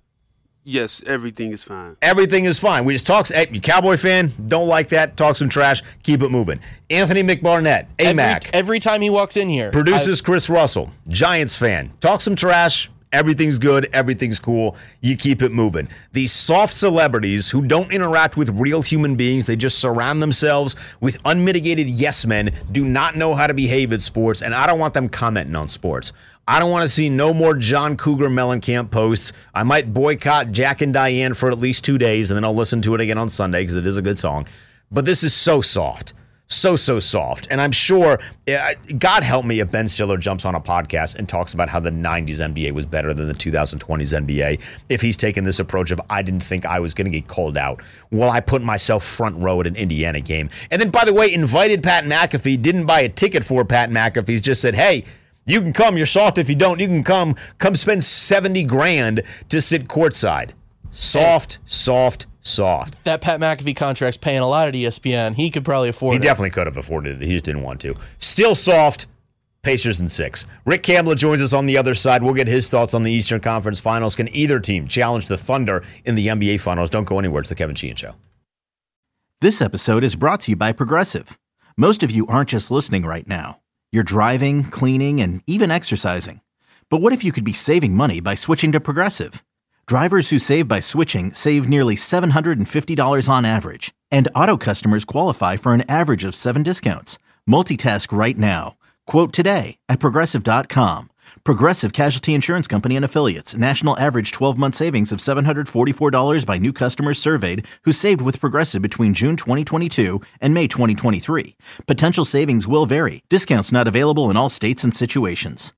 Yes, everything is fine. Everything is fine. We just talk. Hey, you Cowboy fan, don't like that. Talk some trash. Keep it moving. Anthony McBarnett, A Mac. Every, every time he walks in here. Produces I, Chris Russell, Giants fan. Talk some trash. Everything's good. Everything's cool. You keep it moving. These soft celebrities who don't interact with real human beings, they just surround themselves with unmitigated yes men, do not know how to behave at sports, and I don't want them commenting on sports. I don't want to see no more John Cougar Mellencamp posts. I might boycott Jack and Diane for at least two days, and then I'll listen to it again on Sunday because it is a good song. But this is so soft. So, so soft. And I'm sure, God help me if Ben Stiller jumps on a podcast and talks about how the nineties N B A was better than the twenty twenties N B A, if he's taken this approach of, I didn't think I was going to get called out. Well, I put myself front row at an Indiana game. And then, by the way, invited Pat McAfee, didn't buy a ticket for Pat McAfee, just said, hey, you can come. You're soft if you don't. You can come. Come spend seventy grand to sit courtside. Soft, soft, soft. That Pat McAfee contract's paying a lot at E S P N. He could probably afford he it. He definitely could have afforded it. He just didn't want to. Still soft. Pacers in six. Rick Kamla joins us on the other side. We'll get his thoughts on the Eastern Conference Finals. Can either team challenge the Thunder in the N B A Finals? Don't go anywhere. It's the Kevin Sheehan Show. This episode is brought to you by Progressive. Most of you aren't just listening right now. You're driving, cleaning, and even exercising. But what if you could be saving money by switching to Progressive? Drivers who save by switching save nearly seven hundred fifty dollars on average. And auto customers qualify for an average of seven discounts. Multitask right now. Quote today at Progressive dot com. Progressive Casualty Insurance Company and Affiliates. National average twelve-month savings of seven hundred forty-four dollars by new customers surveyed who saved with Progressive between June twenty twenty-two and May twenty twenty-three. Potential savings will vary. Discounts not available in all states and situations.